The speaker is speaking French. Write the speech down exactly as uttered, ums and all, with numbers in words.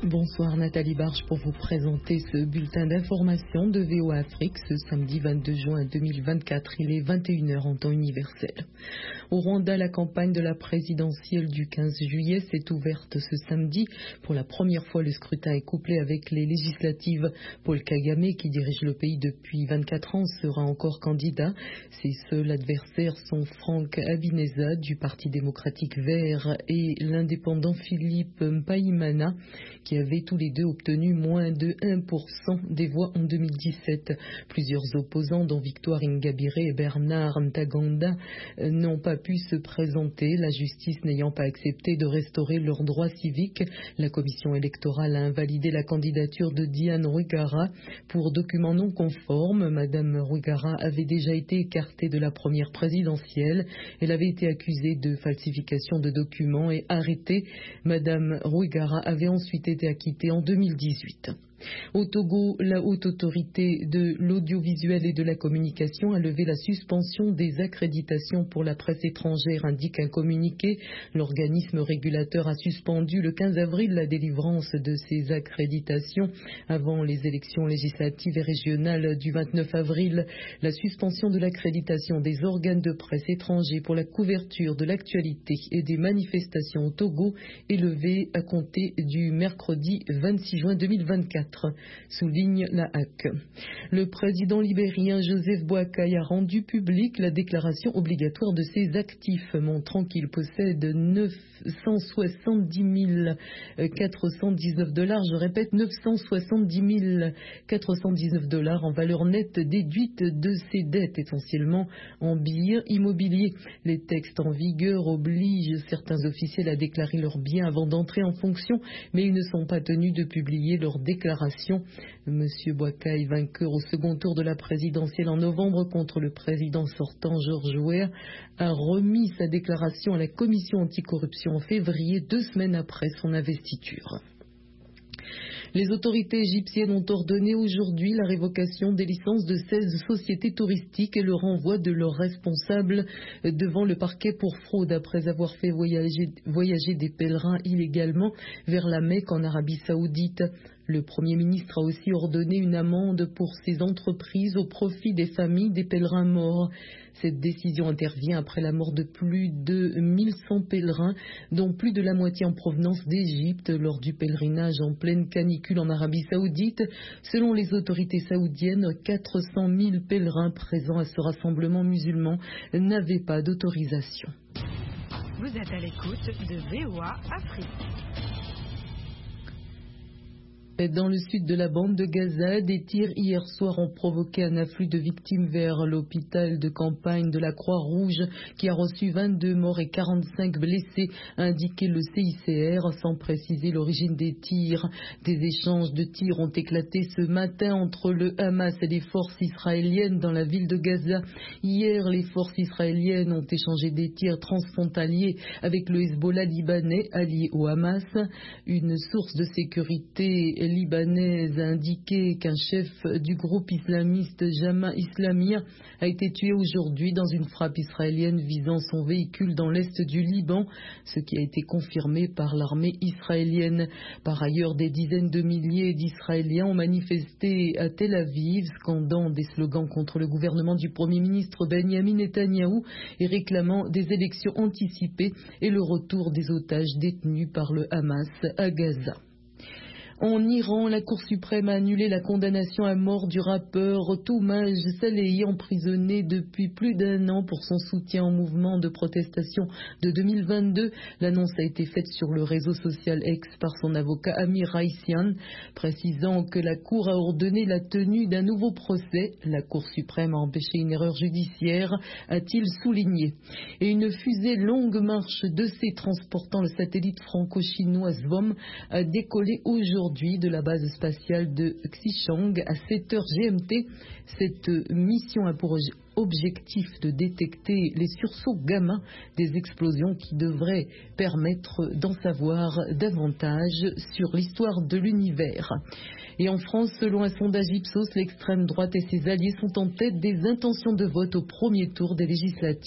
Bonsoir Nathalie Barge pour vous présenter ce bulletin d'information de V O A Afrique ce samedi vingt-deux juin deux mille vingt-quatre. Il est vingt et une heures en temps universel. Au Rwanda, la campagne de la présidentielle du quinze juillet s'est ouverte ce samedi. Pour la première fois, le scrutin est couplé avec les législatives. Paul Kagame, qui dirige le pays depuis vingt-quatre ans, sera encore candidat. Ses seuls adversaires sont Frank Habineza du Parti démocratique vert et l'indépendant Philippe Mpayimana, qui avaient tous les deux obtenu moins de un pour cent des voix en deux mille dix-sept. Plusieurs opposants, dont Victoire Ingabire et Bernard Ntaganda, n'ont pas pu se présenter, la justice n'ayant pas accepté de restaurer leurs droits civiques. La commission électorale a invalidé la candidature de Diane Rwigara pour documents non conformes. Madame Rwigara avait déjà été écartée de la première présidentielle. Elle avait été accusée de falsification de documents et arrêtée. Madame Rwigara avait ensuite été acquittée en deux mille dix-huit. Au Togo, la haute autorité de l'audiovisuel et de la communication a levé la suspension des accréditations pour la presse étrangère, indique un communiqué. L'organisme régulateur a suspendu le quinze avril la délivrance de ces accréditations avant les élections législatives et régionales du vingt-neuf avril. La suspension de l'accréditation des organes de presse étrangers pour la couverture de l'actualité et des manifestations au Togo est levée à compter du mercredi vingt-six juin deux mille vingt-quatre. Souligne la H A C. Le président libérien Joseph Boakai a rendu publique la déclaration obligatoire de ses actifs, montrant qu'il possède neuf cent soixante-dix mille quatre cent dix-neuf dollars, je répète neuf cent soixante-dix mille quatre cent dix-neuf dollars en valeur nette déduite de ses dettes, essentiellement en billets immobiliers. Les textes en vigueur obligent certains officiels à déclarer leurs biens avant d'entrer en fonction, mais ils ne sont pas tenus de publier leurs déclarations. Monsieur Boakai, vainqueur au second tour de la présidentielle en novembre contre le président sortant George Weah, a remis sa déclaration à la commission anticorruption en février, deux semaines après son investiture. Les autorités égyptiennes ont ordonné aujourd'hui la révocation des licences de seize sociétés touristiques et le renvoi de leurs responsables devant le parquet pour fraude après avoir fait voyager, voyager des pèlerins illégalement vers la Mecque en Arabie Saoudite. Le Premier ministre a aussi ordonné une amende pour ces entreprises au profit des familles des pèlerins morts. Cette décision intervient après la mort de plus de mille cent pèlerins, dont plus de la moitié en provenance d'Égypte, lors du pèlerinage en pleine canicule en Arabie Saoudite. Selon les autorités saoudiennes, quatre cent mille pèlerins présents à ce rassemblement musulman n'avaient pas d'autorisation. Vous êtes à l'écoute de V O A Afrique. Dans le sud de la bande de Gaza, des tirs hier soir ont provoqué un afflux de victimes vers l'hôpital de campagne de la Croix-Rouge qui a reçu vingt-deux morts et quarante-cinq blessés, a indiqué le C I C R sans préciser l'origine des tirs. Des échanges de tirs ont éclaté ce matin entre le Hamas et les forces israéliennes dans la ville de Gaza. Hier, les forces israéliennes ont échangé des tirs transfrontaliers avec le Hezbollah libanais allié au Hamas. Une source de sécurité libanaise a indiqué qu'un chef du groupe islamiste Jama Islamia a été tué aujourd'hui dans une frappe israélienne visant son véhicule dans l'est du Liban, ce qui a été confirmé par l'armée israélienne. Par ailleurs, des dizaines de milliers d'Israéliens ont manifesté à Tel Aviv, scandant des slogans contre le gouvernement du Premier ministre Benjamin Netanyahou et réclamant des élections anticipées et le retour des otages détenus par le Hamas à Gaza. En Iran, la Cour suprême a annulé la condamnation à mort du rappeur Toumaj Salehi, emprisonné depuis plus d'un an pour son soutien au mouvement de protestation de deux mille vingt-deux. L'annonce a été faite sur le réseau social X par son avocat Amir Raisian, précisant que la Cour a ordonné la tenue d'un nouveau procès. La Cour suprême a empêché une erreur judiciaire, a-t-il souligné. Et une fusée longue marche de C transportant le satellite franco-chinois Zvom a décollé aujourd'hui de la base spatiale de Xichang à sept heures G M T. Cette mission a pour objectif de détecter les sursauts gamma des explosions qui devraient permettre d'en savoir davantage sur l'histoire de l'univers. Et en France, selon un sondage Ipsos, l'extrême droite et ses alliés sont en tête des intentions de vote au premier tour des législatives.